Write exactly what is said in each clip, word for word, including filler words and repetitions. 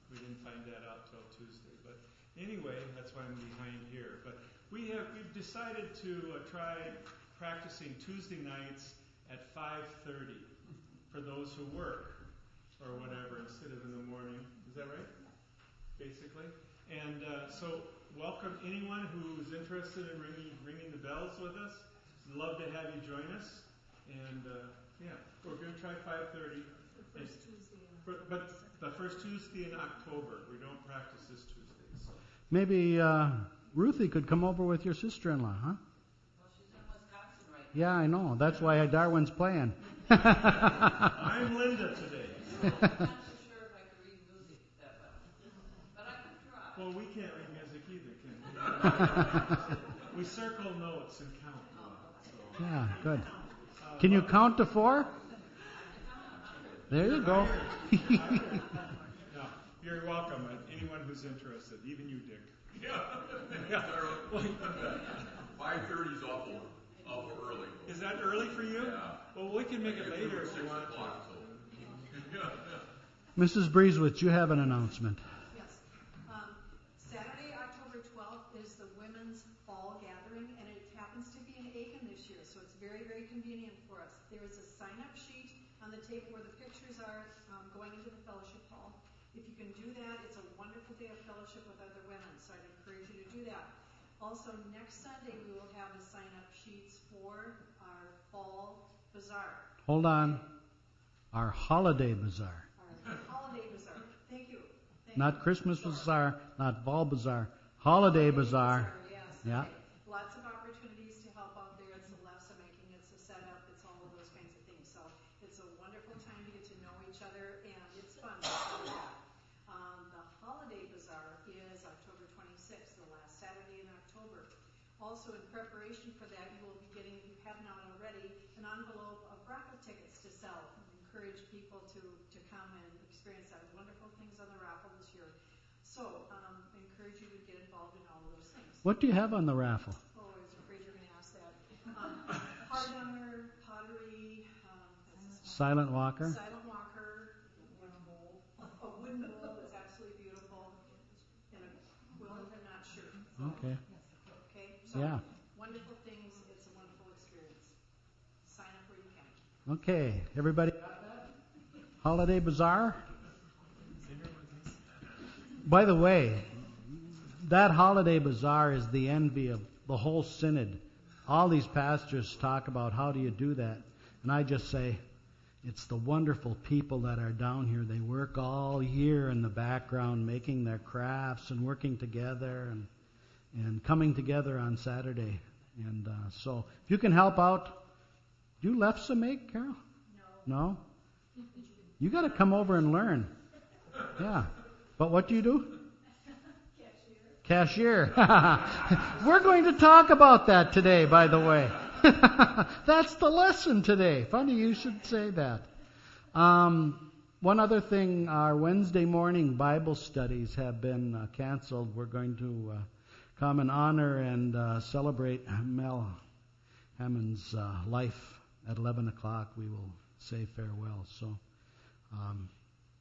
We didn't find that out till Tuesday. But anyway, that's why I'm behind here. But we have we've decided to uh, try practicing Tuesday nights at five thirty for those who work or whatever instead of in the morning. Is that right? Basically. And uh, so welcome anyone who's interested in ringing, ringing the bells with us. We'd love to have you join us. And uh, yeah, we're going to try five thirty. The first Tuesday in October. But the first Tuesday in October. We don't practice this Tuesday. So. Maybe uh, Ruthie could come over with your sister-in-law, huh? Well, she's in Wisconsin right now. Yeah, I know. That's why Darwin's playing. I'm Linda today. So. I'm not so sure if I can read music that well. But I can try. Well, we can't read music either, can we? We circle notes and count. So. Yeah, good. Can you count to four? There you go. No, you're welcome. Anyone who's interested, even you, Dick. Yeah. Yeah. five thirty is awful, awful early. Is that early for you? Yeah. Well, we can make it later if you want to. Missus Breezewitz, you have an announcement. Yes. Um, Saturday, October twelfth is the Women's Fall Gathering, and it happens to be in Aiken this year, so it's very, very convenient for us. There is a sign-up sheet on the table where the pictures are um, going into the fellowship hall. If you can do that, it's a wonderful day of fellowship with other women, so I'd encourage you to do that. Also, next Sunday, we will have the sign-up sheets for our Fall Bazaar. Hold on. Our Holiday Bazaar. Our Holiday Bazaar. Thank you. Thank Not you. Christmas Bazaar, not Fall Bazaar. Holiday Bazaar. Yes. Yeah. Okay. Lots of opportunities to help out there. It's the lesson making, it's the setup, it's all of those kinds of things. So it's a wonderful time to get to know each other, and it's fun to do that. Um, the Holiday Bazaar is October twenty-sixth, the last Saturday in October. Also, in preparation for that, you will be getting, if you have not already, an envelope of raffle tickets to sell. I encourage people to, to come and experience that. Wonderful things on the raffle this year. So, um, I encourage you to get involved in all of those things. What do you have on the raffle? Oh, I was afraid you were going to ask that. Um, hardhammer, pottery, um, Silent Walker. silent walker, wooden bowl. A wooden bowl is absolutely beautiful, and a quilt, I'm not sure. Okay. Okay, so Yeah. wonderful things. It's a wonderful experience. Sign up where you can. Okay. Everybody got that? Holiday Bazaar? By the way, that Holiday Bazaar is the envy of the whole synod. All these pastors talk about how do you do that. And I just say, it's the wonderful people that are down here. They work all year in the background making their crafts and working together and and coming together on Saturday. And uh, so if you can help out, do you lefse make, Carol? No. No? You got to come over and learn. Yeah. But what do you do? Cashier. We're going to talk about that today, by the way. That's the lesson today. Funny you should say that. Um, one other thing, our Wednesday morning Bible studies have been uh, canceled. We're going to uh, come and honor and uh, celebrate Mel Hammond's uh, life at eleven o'clock. We will say farewell. So, um,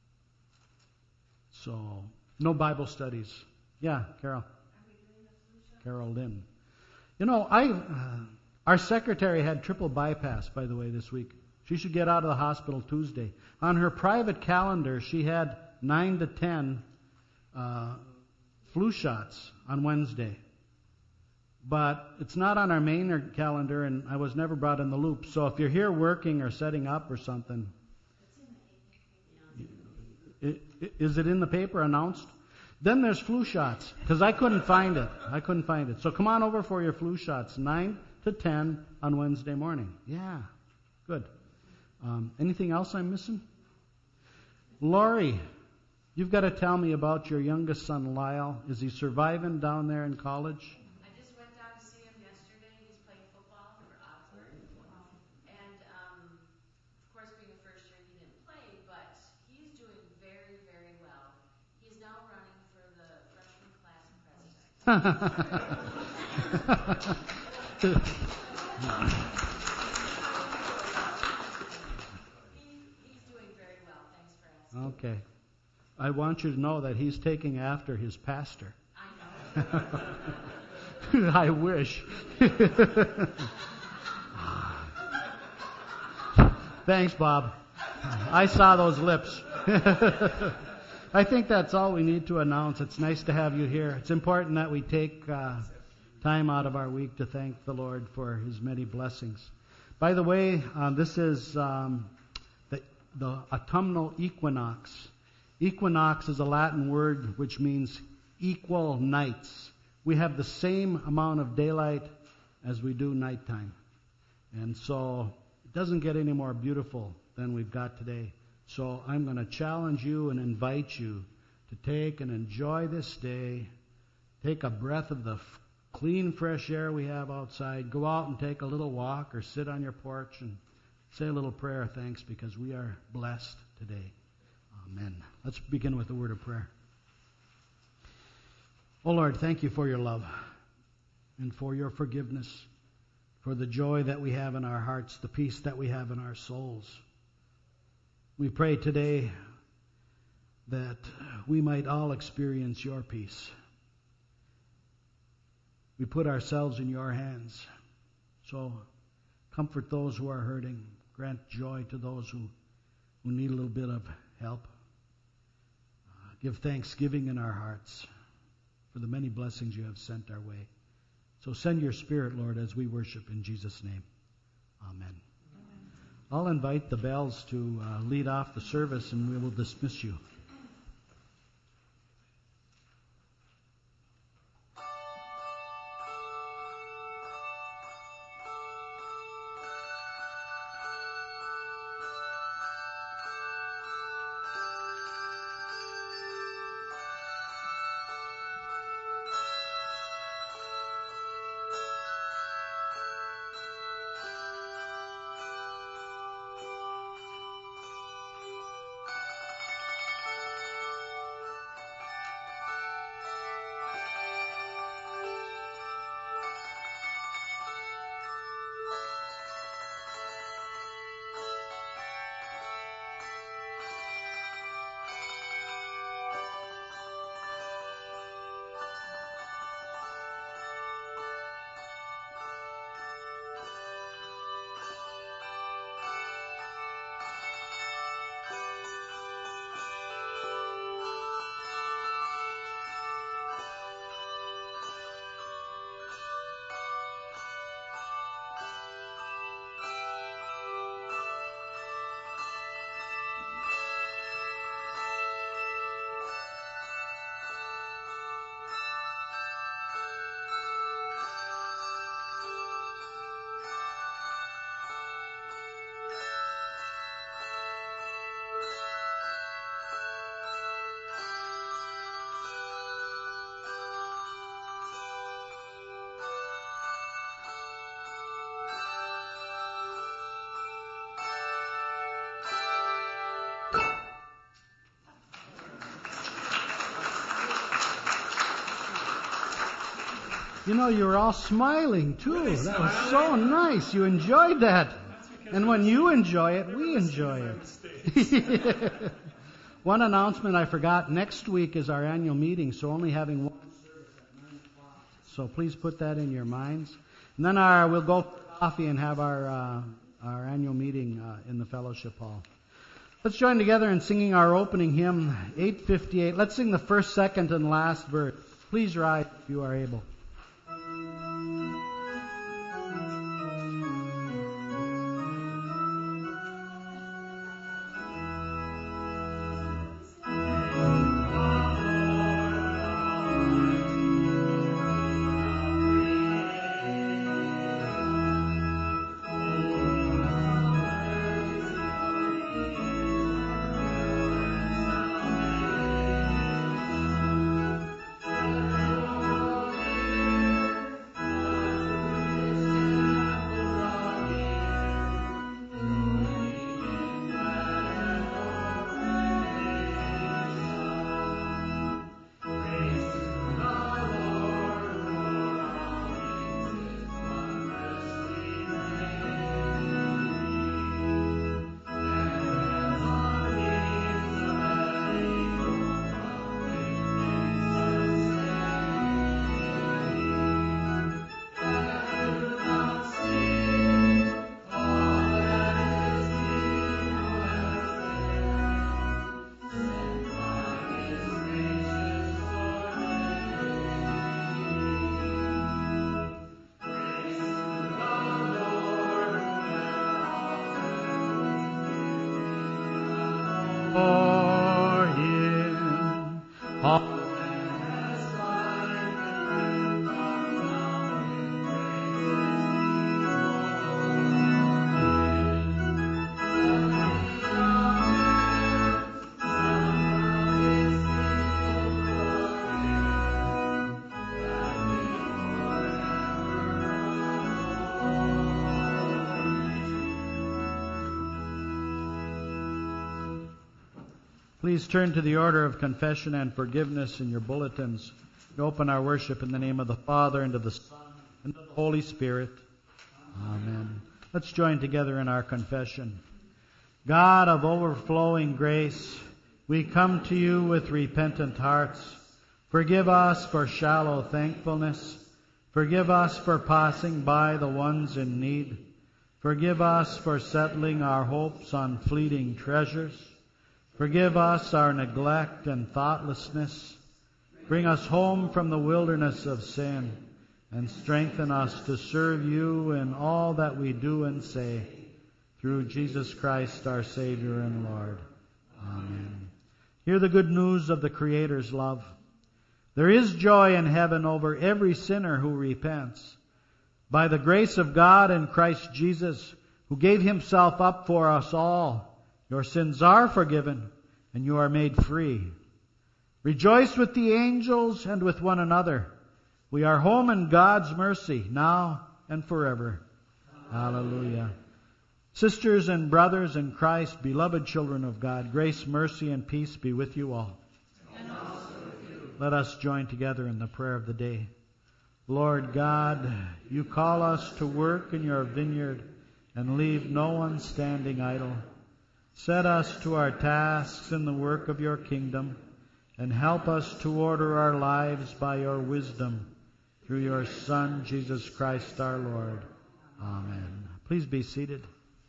so no Bible studies. Yeah, Carol. Carol Lynn. You know, I uh, our secretary had triple bypass, by the way, this week. She should get out of the hospital Tuesday. On her private calendar, she had nine to ten uh, flu shots on Wednesday. But it's not on our main calendar, and I was never brought in the loop. So if you're here working or setting up or something, is it in the paper announced? Then there's flu shots, because I couldn't find it. I couldn't find it. So come on over for your flu shots, nine to ten on Wednesday morning. Yeah, good. Um, anything else I'm missing? Lori, you've got to tell me about your youngest son, Lyle. Is he surviving down there in college? I just went down to see him yesterday. He's playing football for Oxford. And, um, of course, being the first year, he didn't play, but he's doing very, very well. He's now running for the freshman class president. he, he's doing very well. Thanks for asking. Okay. I want you to know that he's taking after his pastor. I know. I wish. Thanks, Bob. I saw those lips. I think that's all we need to announce. It's nice to have you here. It's important that we take uh, time out of our week to thank the Lord for His many blessings. By the way, uh, this is um, the, the autumnal equinox. Equinox is a Latin word which means equal nights. We have the same amount of daylight as we do nighttime. And so it doesn't get any more beautiful than we've got today. So I'm going to challenge you and invite you to take and enjoy this day. Take a breath of the f- clean, fresh air we have outside. Go out and take a little walk or sit on your porch and say a little prayer of thanks because we are blessed today. Amen. Let's begin with a word of prayer. Oh Lord, thank you for your love and for your forgiveness, for the joy that we have in our hearts, the peace that we have in our souls. We pray today that we might all experience your peace. We put ourselves in your hands. So comfort those who are hurting. Grant joy to those who, who need a little bit of help. Uh, give thanksgiving in our hearts for the many blessings you have sent our way. So send your Spirit, Lord, as we worship in Jesus' name. Amen. I'll invite the bells to uh, lead off the service and we will dismiss you. You know, you were all smiling, too. Really That was smiling? so nice. You enjoyed that. because And when you enjoy it, we enjoy United it. States. One announcement I forgot. Next week is our annual meeting, so only having one service at nine o'clock. So please put that in your minds. And then our, we'll go for coffee and have our, uh, our annual meeting uh, in the fellowship hall. Let's join together in singing our opening hymn, eight fifty-eight. Let's sing the first, second, and last verse. Please rise if you are able. Thank All Please turn to the order of confession and forgiveness in your bulletins. We open our worship in the name of the Father, and of the Son, and of the Holy Spirit. Amen. Let's join together in our confession. God of overflowing grace, we come to you with repentant hearts. Forgive us for shallow thankfulness. Forgive us for passing by the ones in need. Forgive us for settling our hopes on fleeting treasures. Forgive us our neglect and thoughtlessness. Bring us home from the wilderness of sin, and strengthen us to serve you in all that we do and say, through Jesus Christ our Savior and Lord. Amen. Hear the good news of the Creator's love. There is joy in heaven over every sinner who repents. By the grace of God in Christ Jesus, who gave himself up for us all, your sins are forgiven, and you are made free. Rejoice with the angels and with one another. We are home in God's mercy, now and forever. Hallelujah. Sisters and brothers in Christ, beloved children of God, grace, mercy, and peace be with you all. And also with you. Let us join together in the prayer of the day. Lord God, you call us to work in your vineyard and leave no one standing idle. Set us to our tasks in the work of your kingdom, and help us to order our lives by your wisdom, through your Son, Jesus Christ our Lord. Amen. Please be seated.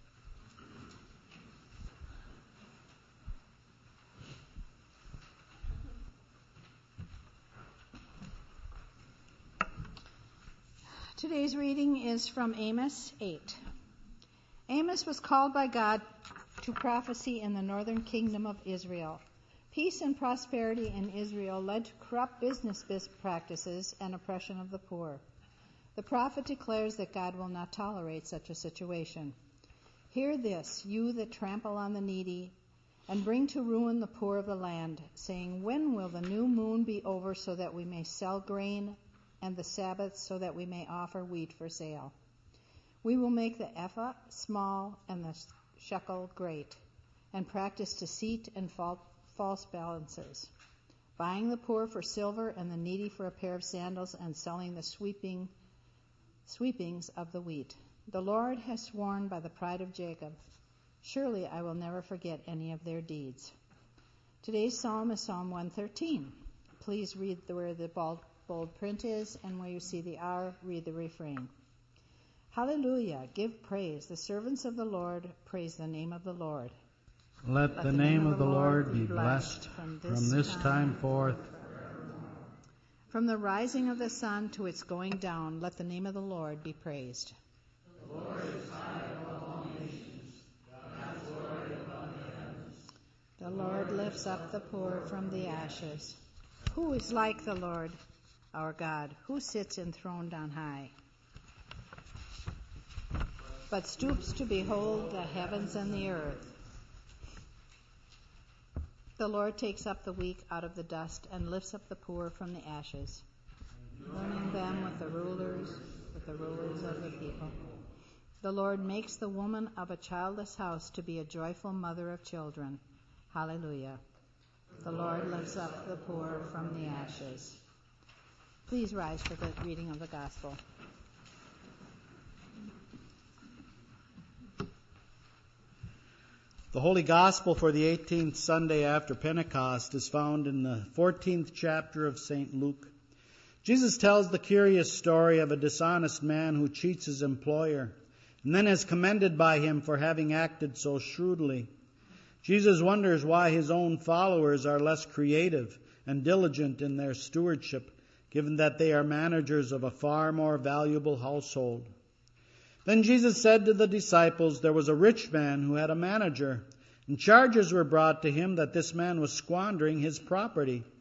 Today's reading is from Amos eight. Amos was called by God to prophecy in the northern kingdom of Israel. Peace and prosperity in Israel led to corrupt business practices and oppression of the poor. The prophet declares that God will not tolerate such a situation. Hear this, you that trample on the needy, and bring to ruin the poor of the land, saying, when will the new moon be over so that we may sell grain, and the Sabbath so that we may offer wheat for sale? We will make the ephah small and the shekel great, and practice deceit and false balances, buying the poor for silver and the needy for a pair of sandals, and selling the sweeping sweepings of the wheat. The Lord has sworn by the pride of Jacob, surely I will never forget any of their deeds. Today's psalm is Psalm one thirteen. Please read where the bold, bold print is, and where you see the R, read the refrain. Hallelujah, give praise. The servants of the Lord praise the name of the Lord. Let, Let the, the name, name of the Lord be blessed from this, from this time, time forth. From the rising of the sun to its going down, let the name of the Lord be praised. The Lord is high above all nations. God is Lord above the heavens. The Lord lifts up the poor from the ashes. Who is like the Lord, our God, who sits enthroned on high, but stoops to behold the heavens and the earth? The Lord takes up the weak out of the dust and lifts up the poor from the ashes, joining them with the rulers, with the rulers of the people. The Lord makes the woman of a childless house to be a joyful mother of children. Hallelujah. The Lord lifts up the poor from the ashes. Please rise for the reading of the gospel. The Holy Gospel for the eighteenth Sunday after Pentecost is found in the fourteenth chapter of Saint Luke. Jesus tells the curious story of a dishonest man who cheats his employer and then is commended by him for having acted so shrewdly. Jesus wonders why his own followers are less creative and diligent in their stewardship, given that they are managers of a far more valuable household. Then Jesus said to the disciples, there was a rich man who had a manager, and charges were brought to him that this man was squandering his property.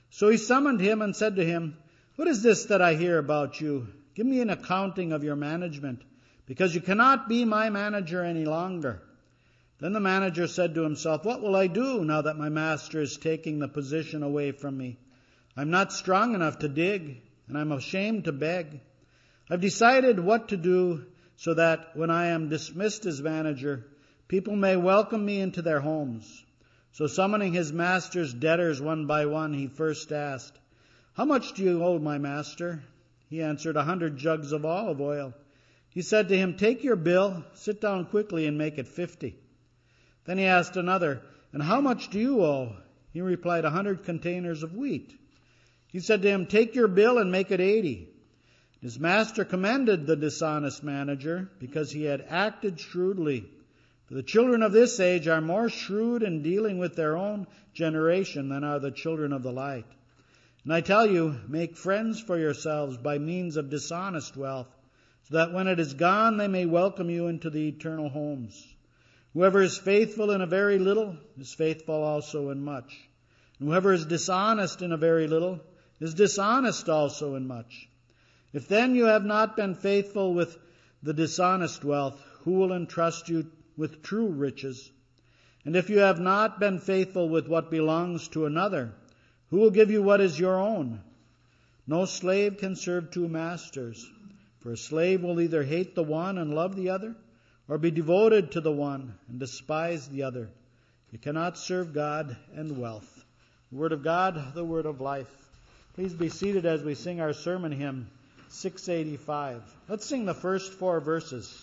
So he summoned him and said to him, "What is this that I hear about you? Give me an accounting of your management, because you cannot be my manager any longer." Then the manager said to himself, "What will I do now that my master is taking the position away from me? I'm not strong enough to dig, and I'm ashamed to beg. I've decided what to do so that when I am dismissed as manager, people may welcome me into their homes." So summoning his master's debtors one by one, he first asked, "How much do you owe my master?" He answered, "A hundred jugs of olive oil." He said to him, "Take your bill, sit down quickly and make it fifty." Then he asked another, "And how much do you owe?" He replied, "A hundred containers of wheat." He said to him, "Take your bill and make it eighty." His master commended the dishonest manager because he had acted shrewdly. For the children of this age are more shrewd in dealing with their own generation than are the children of the light. And I tell you, make friends for yourselves by means of dishonest wealth, so that when it is gone they may welcome you into the eternal homes. Whoever is faithful in a very little is faithful also in much. And whoever is dishonest in a very little is dishonest also in much. If then you have not been faithful with the dishonest wealth, who will entrust you with true riches? And if you have not been faithful with what belongs to another, who will give you what is your own? No slave can serve two masters, for a slave will either hate the one and love the other, or be devoted to the one and despise the other. You cannot serve God and wealth. The word of God, the word of life. Please be seated as we sing our sermon hymn, six eighty-five. Let's sing the first four verses.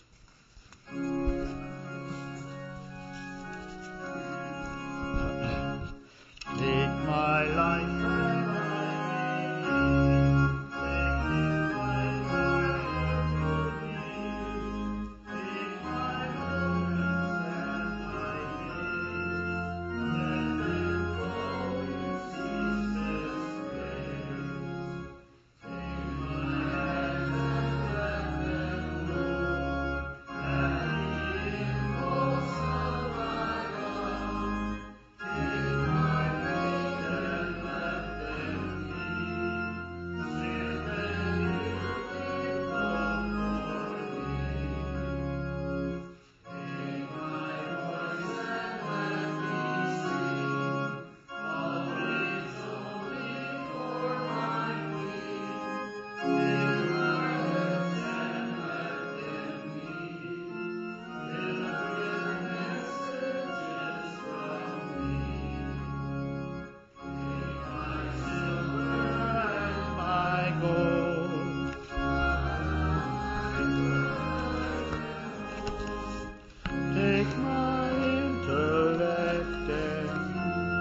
Take my life, my life, take my life, take my moments and my days, let them flow in ceaseless praise. Take my hands and let them move, at the impulse of my love. Take my feet and let them keep, sit and beautiful for me. Take my voice and let me sing, always only for my King. Take my lips and let them meet, filled with messages from me. Take my silver and my gold, take my intellect and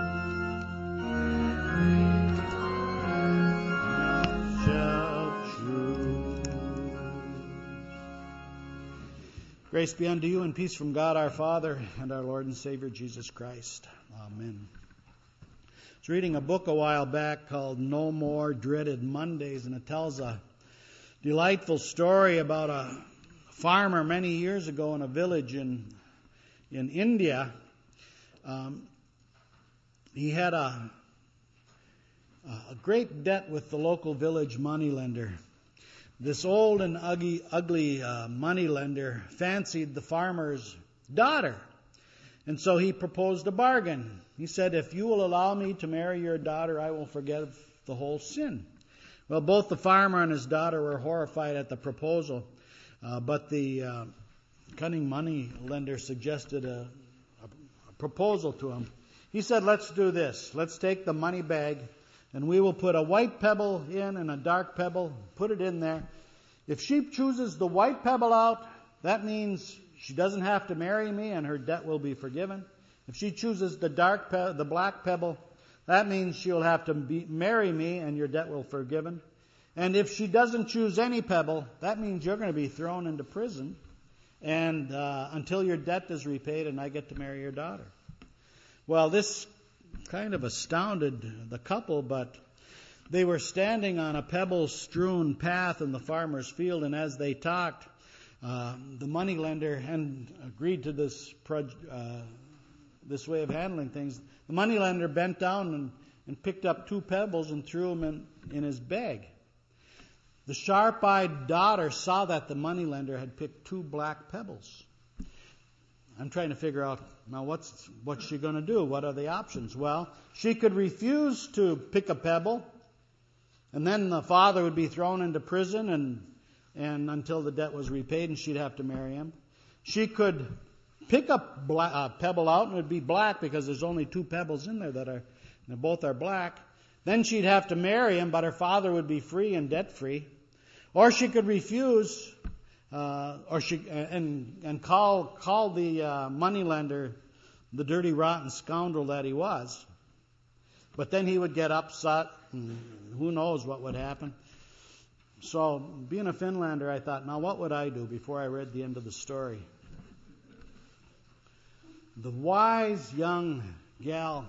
shall choose. Grace be unto you and peace from God our Father and our Lord and Savior Jesus Christ. Amen. I was reading a book a while back called No More Dreaded Mondays, and it tells a delightful story about a farmer many years ago in a village in in India. Um, he had a a great debt with the local village moneylender. This old and ugly, ugly uh, moneylender fancied the farmer's daughter, and so he proposed a bargain. He said, "If you will allow me to marry your daughter, I will forgive the whole sin." Well, both the farmer and his daughter were horrified at the proposal, uh, but the uh, cunning money lender suggested a, a, a proposal to him. He said, "Let's do this. Let's take the money bag, and we will put a white pebble in and a dark pebble, put it in there. If she chooses the white pebble out, that means she doesn't have to marry me and her debt will be forgiven. If she chooses the dark, pe- the black pebble, that means she'll have to be, marry me and your debt will be forgiven. And if she doesn't choose any pebble, that means you're going to be thrown into prison and uh, until your debt is repaid and I get to marry your daughter." Well, this kind of astounded the couple, but they were standing on a pebble-strewn path in the farmer's field, and as they talked, uh, the moneylender and agreed to this pro- uh, this way of handling things. The moneylender bent down and, and picked up two pebbles and threw them in, in his bag. The sharp-eyed daughter saw that the moneylender had picked two black pebbles. I'm trying to figure out, now what's what's she going to do? What are the options? Well, she could refuse to pick a pebble, and then the father would be thrown into prison and and until the debt was repaid, and she'd have to marry him. She could pick a black, uh, pebble out, and it would be black because there's only two pebbles in there that are, and both are black. Then she'd have to marry him, but her father would be free and debt-free. Or she could refuse, uh, or she and and call call the uh, moneylender the dirty, rotten scoundrel that he was. But then he would get upset, and who knows what would happen. So, being a Finlander, I thought, now what would I do before I read the end of the story? The wise young gal,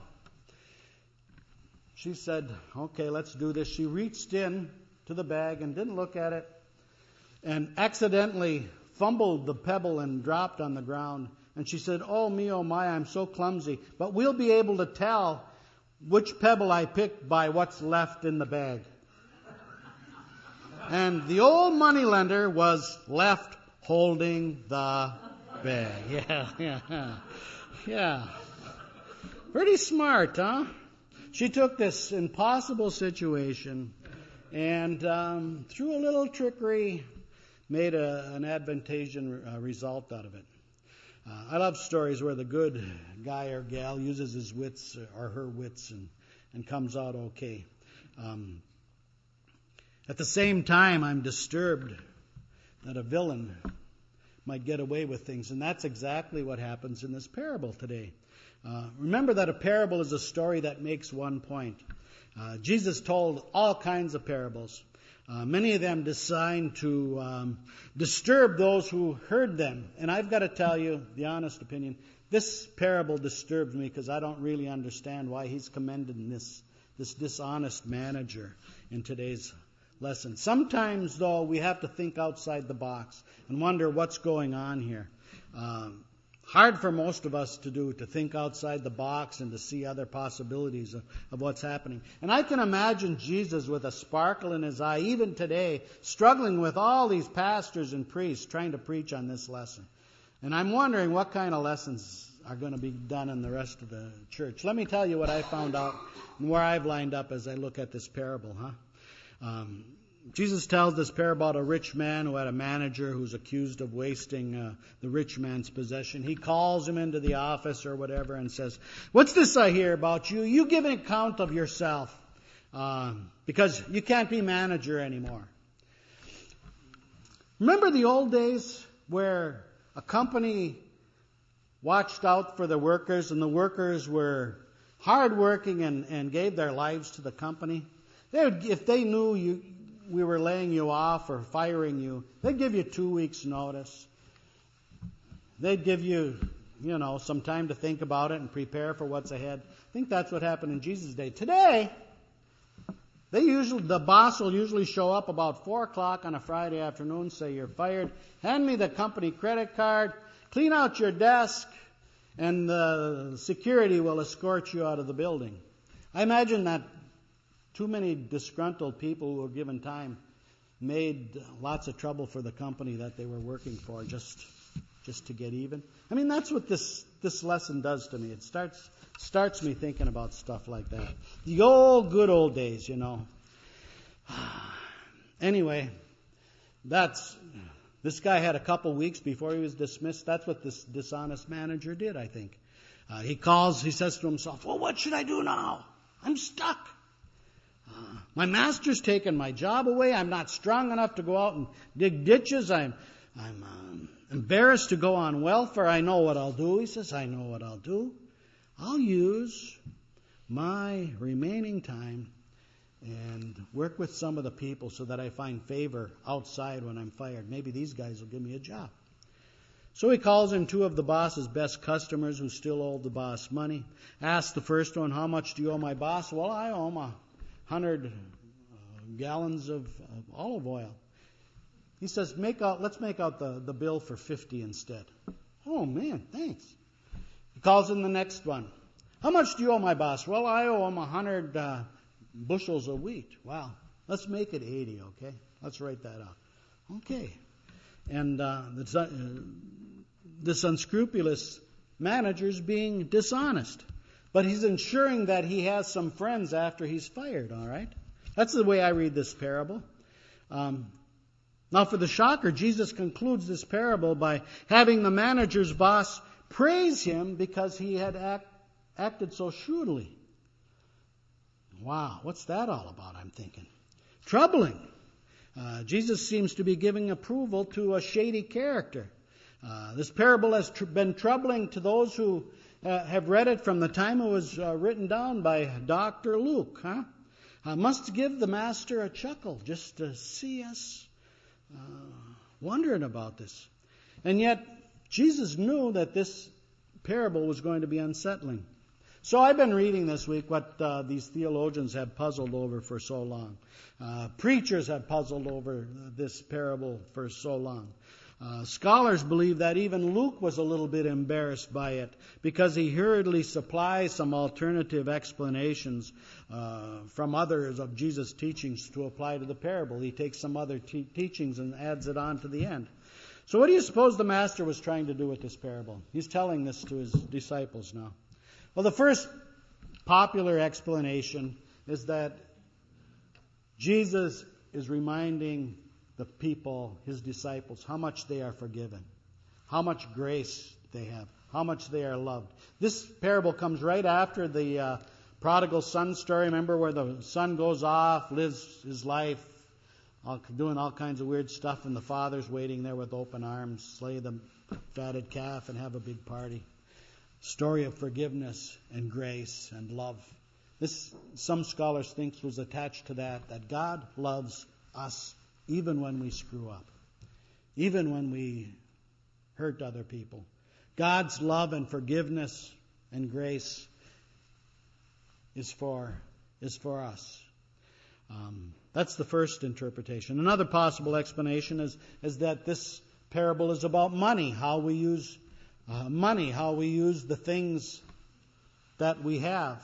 she said, okay, let's do this. She reached in to the bag and didn't look at it and accidentally fumbled the pebble and dropped on the ground. And she said, oh me, oh my, I'm so clumsy. But we'll be able to tell which pebble I picked by what's left in the bag. And the old moneylender was left holding the bag. Yeah, yeah, yeah. Pretty smart, huh? She took this impossible situation and um, through a little trickery made a, an advantageous uh, result out of it. Uh, I love stories where the good guy or gal uses his wits or her wits and, and comes out okay. Um, at the same time, I'm disturbed that a villain might get away with things, and that's exactly what happens in this parable today. Uh, remember that a parable is a story that makes one point. Uh, Jesus told all kinds of parables, uh, many of them designed to um, disturb those who heard them. And I've got to tell you, the honest opinion, this parable disturbs me because I don't really understand why he's commending this, this dishonest manager in today's lesson. Sometimes, though, we have to think outside the box and wonder what's going on here. Um, Hard for most of us to do, to think outside the box and to see other possibilities of, of what's happening. And I can imagine Jesus with a sparkle in his eye, even today, struggling with all these pastors and priests trying to preach on this lesson. And I'm wondering what kind of lessons are going to be done in the rest of the church. Let me tell you what I found out and where I've lined up as I look at this parable, huh? Um, Jesus tells this parable about a rich man who had a manager who's accused of wasting uh, the rich man's possession. He calls him into the office or whatever and says, what's this I hear about you? You give an account of yourself uh, because you can't be manager anymore. Remember the old days where a company watched out for the workers and the workers were hardworking and, and gave their lives to the company? They would, if they knew you... we were laying you off or firing you, they'd give you two weeks' notice. They'd give you, you know, some time to think about it and prepare for what's ahead. I think that's what happened in Jesus' day. Today, they usually, the boss will usually show up about four o'clock on a Friday afternoon, say you're fired, hand me the company credit card, clean out your desk, and the security will escort you out of the building. I imagine that too many disgruntled people who were given time made lots of trouble for the company that they were working for just just to get even. I mean, that's what this this lesson does to me. It starts starts me thinking about stuff like that. The old good old days, you know. Anyway, that's this guy had a couple weeks before he was dismissed. That's what this dishonest manager did, I think. Uh, he calls, he says to himself, well, what should I do now? I'm stuck. Uh, my master's taken my job away. I'm not strong enough to go out and dig ditches. I'm, I'm um, embarrassed to go on welfare. I know what I'll do. He says, I know what I'll do. I'll use my remaining time and work with some of the people so that I find favor outside when I'm fired. Maybe these guys will give me a job. So he calls in two of the boss's best customers who still owe the boss money. Asks the first one, how much do you owe my boss? Well, I owe him a hundred uh, gallons of, of olive oil. He says, make out, let's make out the, the bill for fifty instead. Oh man, thanks. He calls in the next one. How much do you owe my boss? Well, I owe him a hundred uh, bushels of wheat. Wow. Let's make it eighty, okay? Let's write that out. Okay. And uh, this, uh, this unscrupulous manager's being dishonest. But he's ensuring that he has some friends after he's fired, all right? That's the way I read this parable. Um, now for the shocker, Jesus concludes this parable by having the manager's boss praise him because he had act, acted so shrewdly. Wow, what's that all about, I'm thinking? Troubling. Uh, Jesus seems to be giving approval to a shady character. Uh, this parable has tr- been troubling to those who uh, have read it from the time it was uh, written down by Doctor Luke. Huh? I must give the master a chuckle just to see us uh, wondering about this. And yet, Jesus knew that this parable was going to be unsettling. So I've been reading this week what uh, these theologians have puzzled over for so long. Uh, preachers have puzzled over this parable for so long. Uh, scholars believe that even Luke was a little bit embarrassed by it because he hurriedly supplies some alternative explanations uh, from others of Jesus' teachings to apply to the parable. He takes some other te- teachings and adds it on to the end. So what do you suppose the master was trying to do with this parable? He's telling this to his disciples now. Well, the first popular explanation is that Jesus is reminding the people, his disciples, how much they are forgiven, how much grace they have, how much they are loved. This parable comes right after the uh, prodigal son story. Remember where the son goes off, lives his life, all, doing all kinds of weird stuff, and the father's waiting there with open arms, slay the fatted calf and have a big party. Story of forgiveness and grace and love. This, some scholars think, was attached to that, that God loves us even when we screw up, even when we hurt other people. God's love and forgiveness and grace is for is for us. Um, that's the first interpretation. Another possible explanation is, is that this parable is about money, how we use uh, money, how we use the things that we have.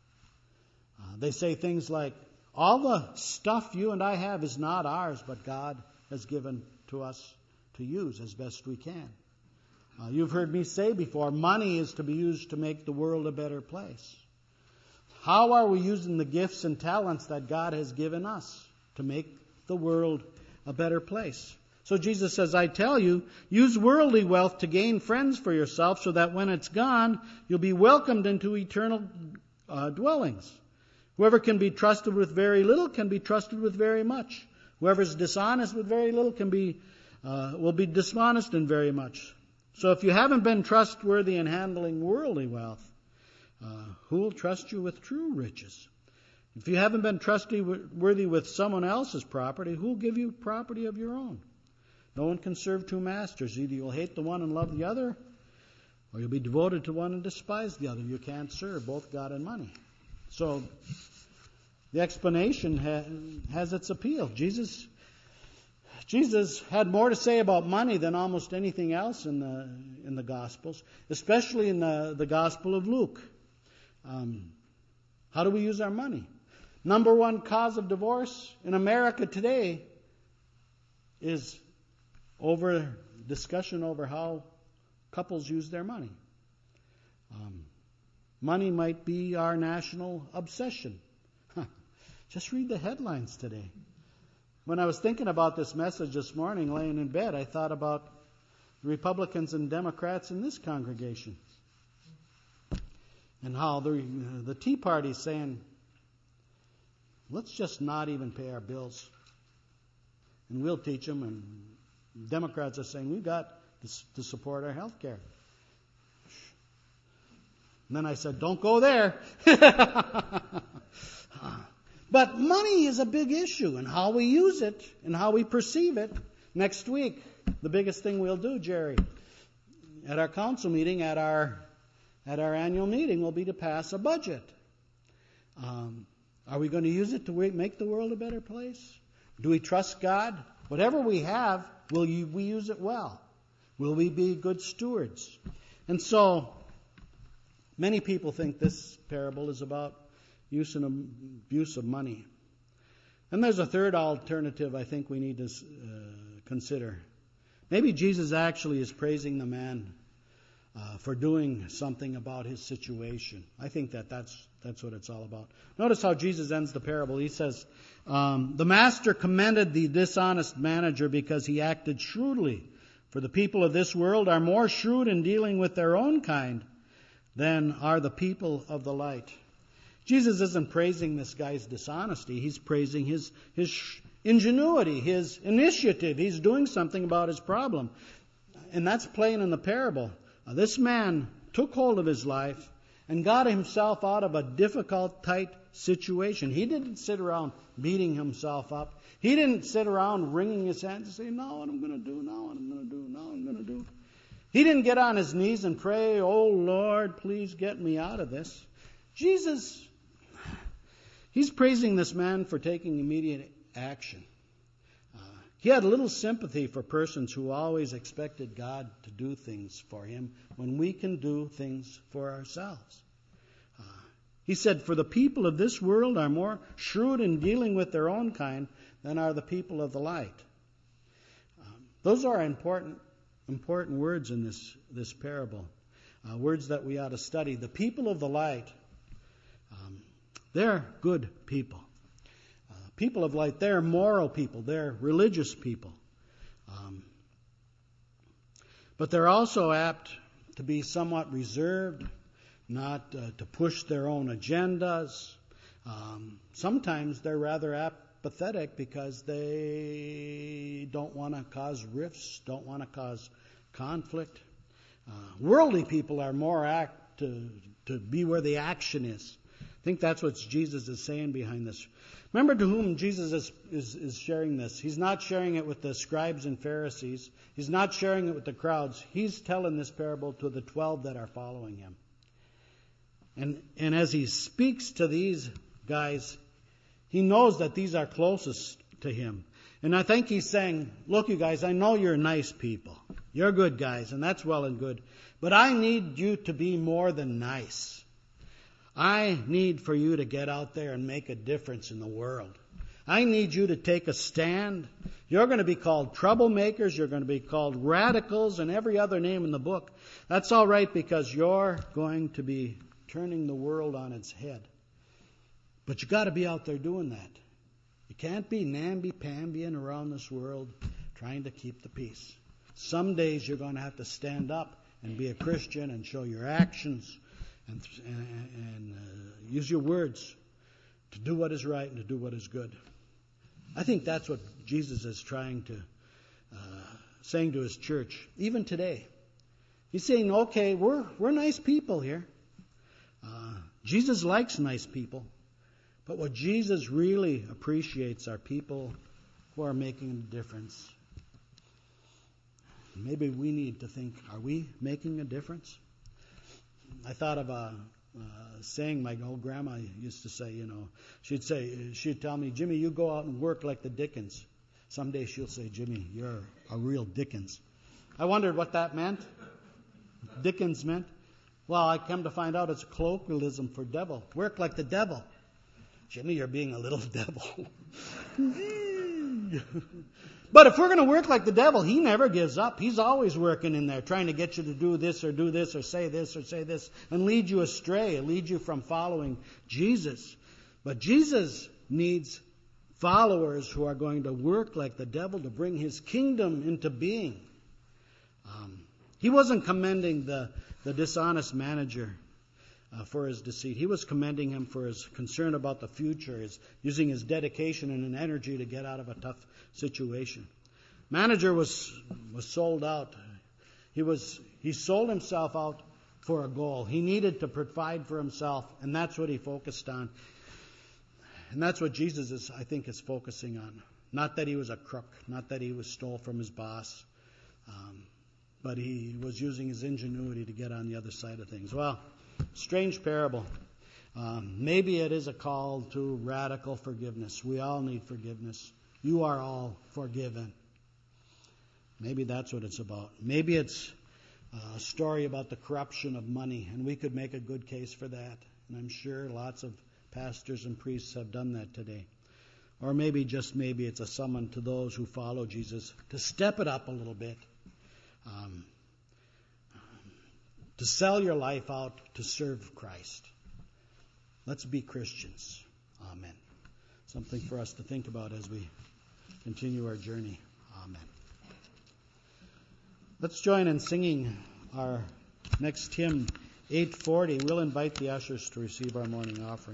Uh, they say things like, all the stuff you and I have is not ours, but God has given to us to use as best we can. Uh, you've heard me say before, money is to be used to make the world a better place. How are we using the gifts and talents that God has given us to make the world a better place? So Jesus says, I tell you, use worldly wealth to gain friends for yourself so that when it's gone, you'll be welcomed into eternal uh, dwellings. Whoever can be trusted with very little can be trusted with very much. Whoever is dishonest with very little can be uh, will be dishonest in very much. So if you haven't been trustworthy in handling worldly wealth, uh, who will trust you with true riches? If you haven't been trustworthy with someone else's property, who will give you property of your own? No one can serve two masters. Either you'll hate the one and love the other, or you'll be devoted to one and despise the other. You can't serve both God and money. So the explanation ha- has its appeal. Jesus, Jesus had more to say about money than almost anything else in the in the Gospels, especially in the, the Gospel of Luke. Um, how do we use our money? Number one cause of divorce in America today is over discussion over how couples use their money. Um, Money might be our national obsession. Huh. Just read the headlines today. When I was thinking about this message this morning, laying in bed, I thought about Republicans and Democrats in this congregation. And how the, the Tea Party is saying, let's just not even pay our bills. And we'll teach them. And Democrats are saying, we've got to, to support our health care. And then I said, don't go there. But money is a big issue, and how we use it and how we perceive it. Next week, the biggest thing we'll do, Jerry, at our council meeting, at our at our annual meeting, will be to pass a budget. Um, are we going to use it to make the world a better place? Do we trust God? Whatever we have, will you, we use it well? Will we be good stewards? And so, Many people think this parable is about use and abuse of money. And there's a third alternative I think we need to uh, consider. Maybe Jesus actually is praising the man uh, for doing something about his situation. I think that that's, that's what it's all about. Notice how Jesus ends the parable. He says, um, the master commended the dishonest manager because he acted shrewdly. For the people of this world are more shrewd in dealing with their own kind than are the people of the light. Jesus isn't praising this guy's dishonesty. He's praising his, his ingenuity, his initiative. He's doing something about his problem. And that's plain in the parable. Now, this man took hold of his life and got himself out of a difficult, tight situation. He didn't sit around beating himself up. He didn't sit around wringing his hands and say, now what I'm going to do, now what I'm going to do, now what I'm going to do. He didn't get on his knees and pray, oh Lord, please get me out of this. Jesus, he's praising this man for taking immediate action. Uh, he had little sympathy for persons who always expected God to do things for him when we can do things for ourselves. Uh, he said, for the people of this world are more shrewd in dealing with their own kind than are the people of the light. Um, those are important, important words in this, this parable, uh, words that we ought to study. The people of the light, um, they're good people. Uh, people of light, they're moral people. They're religious people. Um, but they're also apt to be somewhat reserved, not uh, to push their own agendas. Um, sometimes they're rather apathetic because they don't want to cause rifts, don't want to cause conflict. Uh, worldly people are more apt to, to be where the action is. I think that's what Jesus is saying behind this. Remember to whom Jesus is, is, is sharing this. He's not sharing it with the scribes and Pharisees. He's not sharing it with the crowds. He's telling this parable to the twelve that are following him. And, and as he speaks to these guys, he knows that these are closest to him. And I think he's saying, look, you guys, I know you're nice people. You're good guys, and that's well and good. But I need you to be more than nice. I need for you to get out there and make a difference in the world. I need you to take a stand. You're going to be called troublemakers. You're going to be called radicals and every other name in the book. That's all right because you're going to be turning the world on its head. But you got to be out there doing that. You can't be namby-pambying around this world trying to keep the peace. Some days you're going to have to stand up and be a Christian and show your actions and, and, and uh, use your words to do what is right and to do what is good. I think that's what Jesus is trying to, uh, saying to his church, even today. He's saying, okay, we're, we're nice people here. Uh, Jesus likes nice people. But what Jesus really appreciates are people who are making a difference. Maybe we need to think, are we making a difference? I thought of a uh, saying my old grandma used to say, you know, she'd say, she'd tell me, Jimmy, you go out and work like the Dickens. Someday she'll say, Jimmy, you're a real Dickens. I wondered what that meant. Dickens meant. Well, I come to find out it's a colloquialism for devil. Work like the devil. Jimmy, you're being a little devil. But if we're going to work like the devil, he never gives up. He's always working in there, trying to get you to do this or do this or say this or say this and lead you astray, lead you from following Jesus. But Jesus needs followers who are going to work like the devil to bring his kingdom into being. Um, he wasn't commending the, the dishonest manager Uh, for his deceit. He was commending him for his concern about the future, his using his dedication and an energy to get out of a tough situation. Manager was was sold out. He was he sold himself out for a goal. He needed to provide for himself, and that's what he focused on. And that's what Jesus is, I think, is focusing on. Not that he was a crook, not that he was stole from his boss, um, but he was using his ingenuity to get on the other side of things. Well, strange parable. Um, maybe it is a call to radical forgiveness. We all need forgiveness. You are all forgiven. Maybe that's what it's about. Maybe it's uh, story about the corruption of money, and we could make a good case for that. And I'm sure lots of pastors and priests have done that today. Or maybe, just maybe, it's a summon to those who follow Jesus to step it up a little bit, um, to sell your life out to serve Christ. Let's be Christians. Amen. Something for us to think about as we continue our journey. Amen. Let's join in singing our next hymn, eight forty. We'll invite the ushers to receive our morning offering.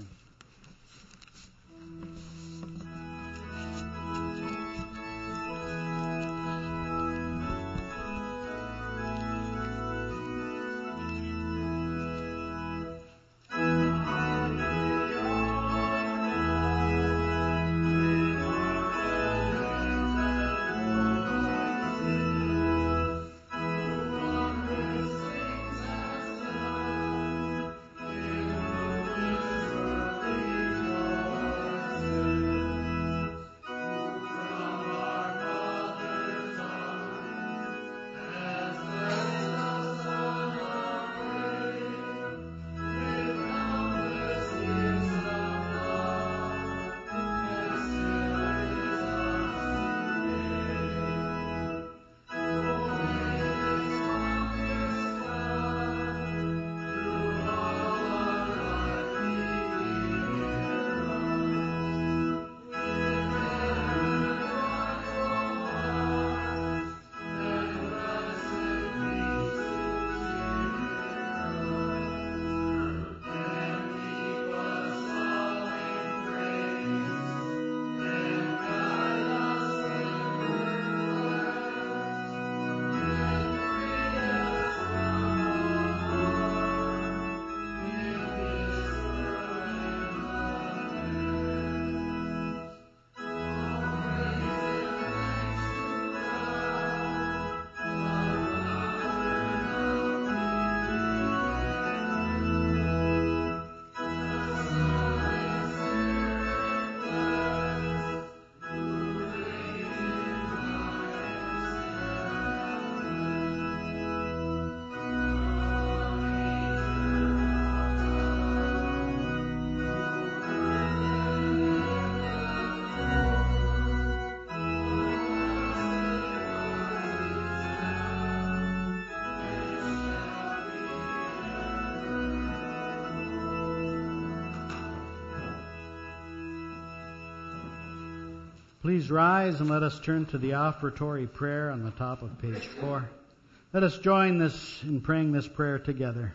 Please rise and let us turn to the offertory prayer on the top of page four. Let us join this in praying this prayer together.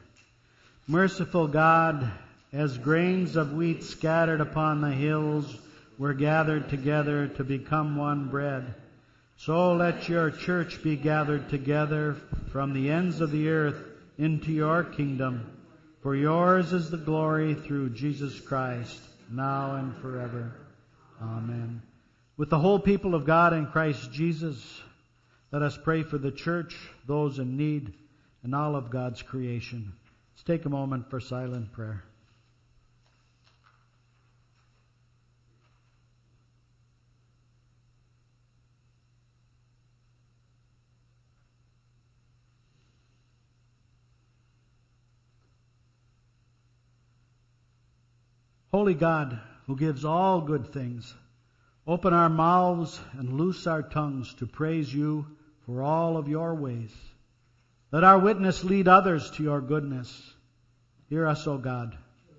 Merciful God, as grains of wheat scattered upon the hills were gathered together to become one bread, so let your church be gathered together from the ends of the earth into your kingdom. For yours is the glory through Jesus Christ, now and forever. Amen. With the whole people of God in Christ Jesus, let us pray for the church, those in need, and all of God's creation. Let's take a moment for silent prayer. Holy God, who gives all good things, open our mouths and loose our tongues to praise you for all of your ways. Let our witness lead others to your goodness. Hear us, O God.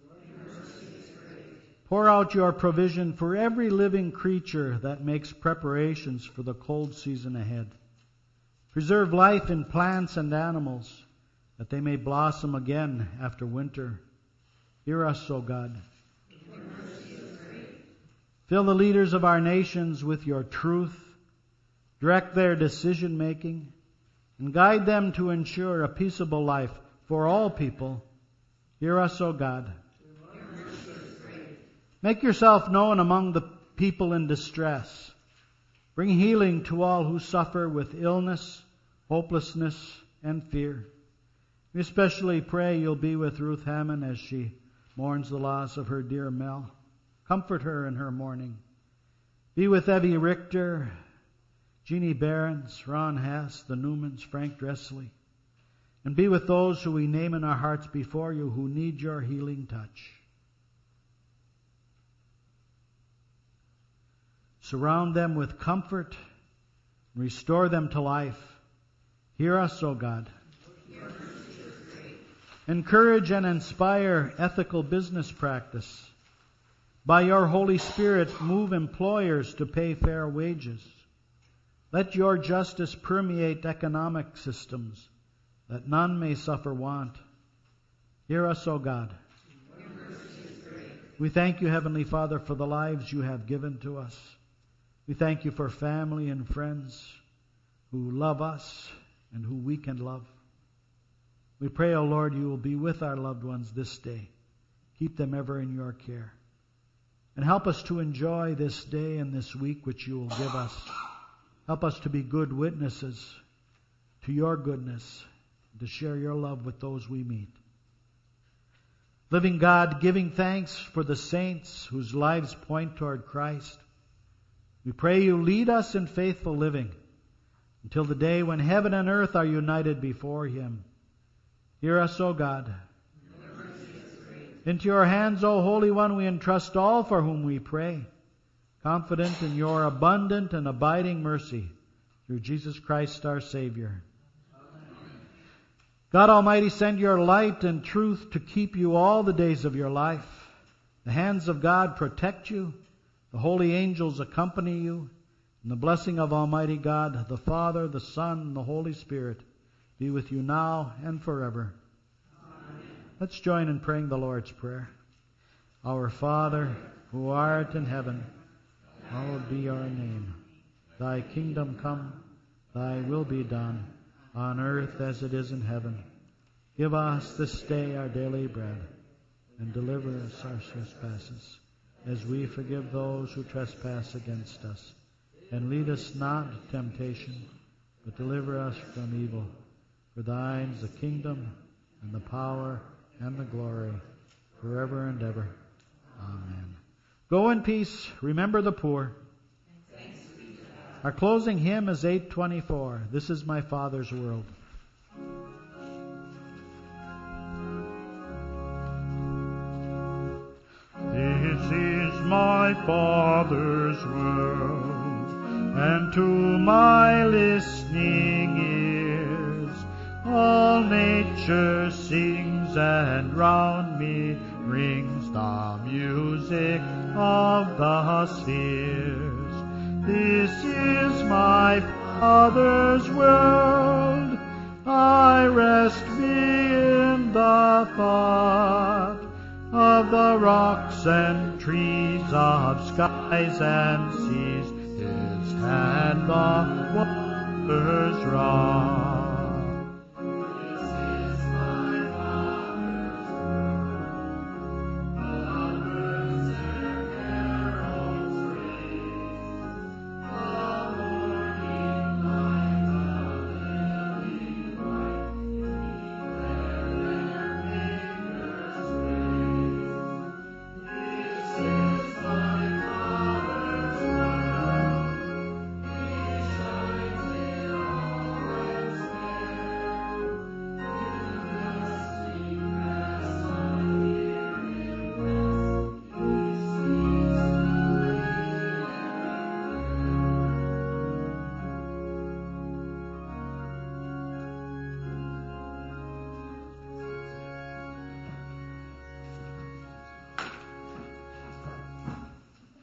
Pour out your provision for every living creature that makes preparations for the cold season ahead. Preserve life in plants and animals, that they may blossom again after winter. Hear us, O God. Fill the leaders of our nations with your truth. Direct their decision-making and guide them to ensure a peaceable life for all people. Hear us, O God. Make yourself known among the people in distress. Bring healing to all who suffer with illness, hopelessness, and fear. We especially pray you'll be with Ruth Hammond as she mourns the loss of her dear Mel. Comfort her in her mourning. Be with Evie Richter, Jeannie Behrens, Ron Hass, the Newmans, Frank Dressley. And be with those who we name in our hearts before you who need your healing touch. Surround them with comfort. Restore them to life. Hear us, O God. Encourage and inspire ethical business practice. By your Holy Spirit, move employers to pay fair wages. Let your justice permeate economic systems, that none may suffer want. Hear us, O God. We thank you, Heavenly Father, for the lives you have given to us. We thank you for family and friends who love us and who we can love. We pray, O Lord, you will be with our loved ones this day. Keep them ever in your care. And help us to enjoy this day and this week which you will give us. Help us to be good witnesses to your goodness, to share your love with those we meet. Living God, giving thanks for the saints whose lives point toward Christ, we pray you lead us in faithful living until the day when heaven and earth are united before him. Hear us, O God. Into your hands, O Holy One, we entrust all for whom we pray, confident in your abundant and abiding mercy through Jesus Christ our Savior. God Almighty, send your light and truth to keep you all the days of your life. The hands of God protect you. The holy angels accompany you. And the blessing of Almighty God, the Father, the Son, and the Holy Spirit be with you now and forever. Amen. Let's join in praying the Lord's Prayer. Our Father, who art in heaven, hallowed be your name. Thy kingdom come, thy will be done, on earth as it is in heaven. Give us this day our daily bread, and deliver us our trespasses, as we forgive those who trespass against us. And lead us not into temptation, but deliver us from evil. For thine is the kingdom, and the power, and the glory, forever and ever. Amen. Go in peace. Remember the poor. Our closing hymn is eight twenty-four. This is my Father's world. This is my Father's world, and to my listening ears all nature sings, and round me rings the music of the spheres. This is my Father's world, I rest me in the thought of the rocks and trees, of skies and seas, his hand the waters wrought.